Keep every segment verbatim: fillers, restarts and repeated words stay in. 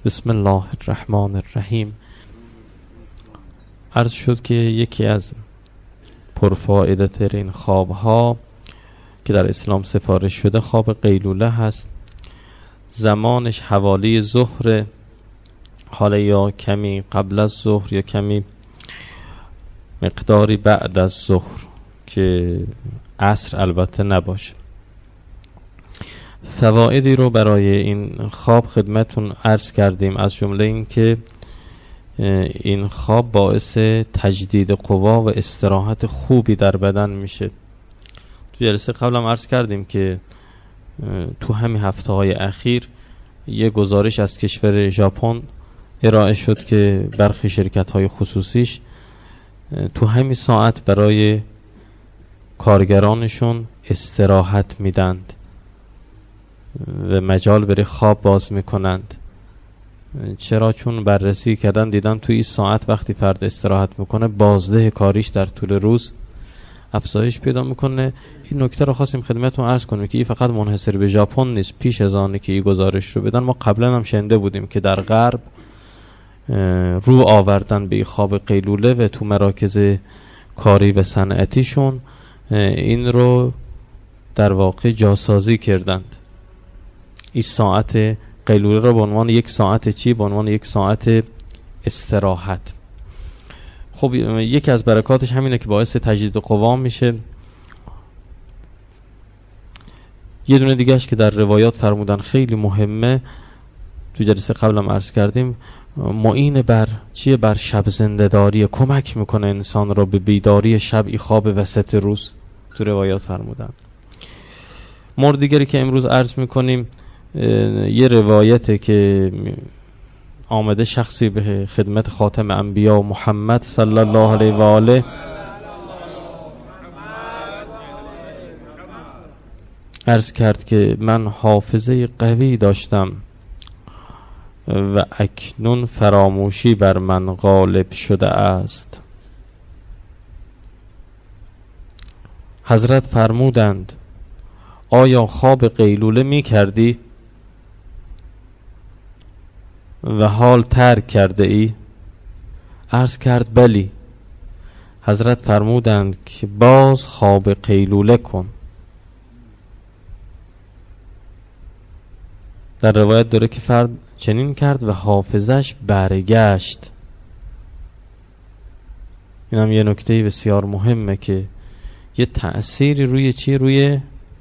بسم الله الرحمن الرحیم. عرض شد که یکی از پرفایده ترین خواب ها که در اسلام سفارش شده خواب قیلوله هست. زمانش حوالی ظهر، حالا یا کمی قبل از ظهر یا کمی مقداری بعد از ظهر که عصر البته نباشه. فوایدی رو برای این خواب خدمتون عرض کردیم، از جمله این که این خواب باعث تجدید قوا و استراحت خوبی در بدن میشه. تو جلسه قبلم عرض کردیم که تو همین هفته های اخیر یه گزارش از کشور ژاپن ارائه شد که برخی شرکت های خصوصیش تو همین ساعت برای کارگرانشون استراحت میدند و مجال برای خواب باز میکنند. چرا؟ چون بررسی کردن دیدن توی این ساعت وقتی فرد استراحت میکنه بازده کاریش در طول روز افزایش پیدا میکنه. این نکته رو خواستیم خدمتتون عرض کنیم که این فقط منحصر به ژاپن نیست. پیش از آنه که این گزارش رو بدن ما قبلا هم شنیده بودیم که در غرب رو آوردن به خواب قیلوله و تو مراکز کاری و صنعتیشون این رو در واقع جاسازی کردند. این ساعت قیلوله رو به عنوان یک ساعت چی؟ به عنوان یک ساعت استراحت. خب یکی از برکاتش همینه که باعث تجدید قوا میشه. یه دونه دیگهش که در روایات فرمودن خیلی مهمه، تو جلسه قبلم عرض کردیم، معین بر چیه؟ بر شب زنده‌داری، کمک میکنه انسان رو به بیداری شب، ای خواب وسط روز تو روایات فرمودن. مورد دیگری که امروز عرض میکنیم یه روایته که آمده شخصی به خدمت خاتم انبیا محمد صلی الله علیه و آله عرض کرد که من حافظه قوی داشتم و اکنون فراموشی بر من غالب شده است. حضرت فرمودند آیا خواب قیلوله می کردی و حال ترک کرده ای؟ عرض کرد بلی. حضرت فرمودند که باز خواب قیلوله کن. در روایت داره که فرد چنین کرد و حافظش برگشت. این هم یه نکته بسیار مهمه که یه تأثیری روی چی؟ روی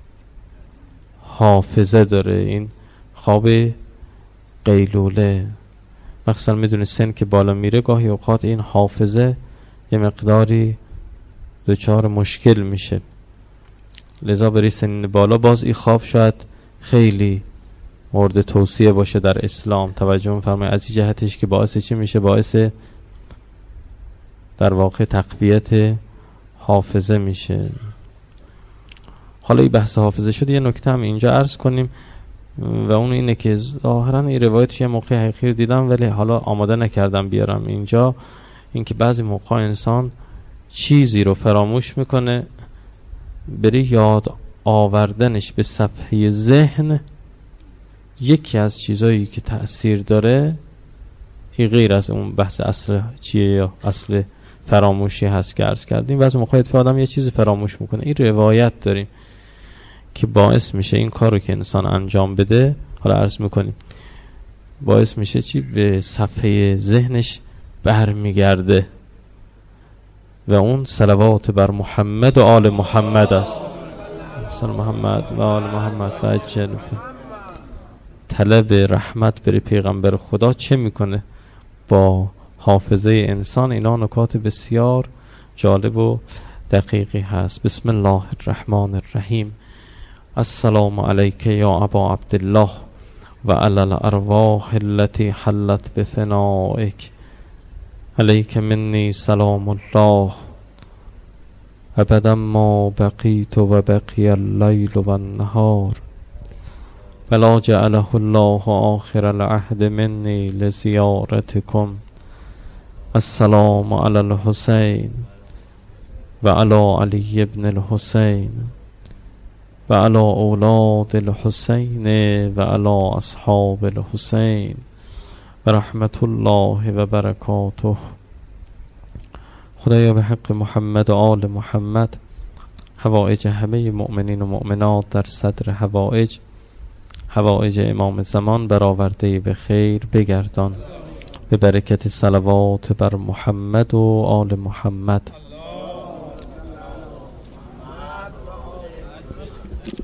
حافظه داره این خواب قیلوله. مخصوصا میدونی سن که بالا میره گاهی اوقات این حافظه یه مقداری دچار مشکل میشه، لذا برای سن بالا باز این خواب شاید خیلی مورد توصیه باشه در اسلام. توجه می‌فرمایید از این جهتش که باعث چی میشه؟ باعث در واقع تقویت حافظه میشه. حالا این بحث حافظه شد، یه نکته هم اینجا عرض کنیم و اون اینه که ظاهرا این روایتش یه موقع حقیقی دیدم ولی حالا آماده نکردم بیارم اینجا. این که بعضی موقع انسان چیزی رو فراموش میکنه، بری یاد آوردنش به صفحه ذهن یکی از چیزایی که تأثیر داره این غیر از اون بحث اصل چیه یا اصل فراموشی هست که عرض کردیم. بعضی موقع اتفاق آدم یه چیزی فراموش میکنه. این روایت داریم که باعث میشه این کار رو که انسان انجام بده، حالا عرض میکنیم، باعث میشه چی؟ به صفحه ذهنش برمیگرده و اون صلوات بر محمد و آل محمد است. صلی محمد و آل محمد و عجل. طلب رحمت بر پیغمبر خدا چه میکنه با حافظه انسان؟ اینا نکات بسیار جالب و دقیقی هست. بسم الله الرحمن الرحیم. السلام علیک یا ابا عبدالله و علی الارواح التي حلت بفنائک. علیک منی سلام الله ابدا ما بقیت و بقی اللیل و النهار ولا جعله الله آخر العهد منی لزیارتکم. السلام علی الحسین و علی علی ابن الحسین و علی اولاد الحسین و علی اصحاب الحسین و رحمت الله و برکاته. خدایا به حق محمد و آل محمد حوائج همه مؤمنین و مؤمنات در صدر حوائج حوائج امام زمان برآورده به خیر بگردان، به برکت صلوات بر محمد و آل محمد.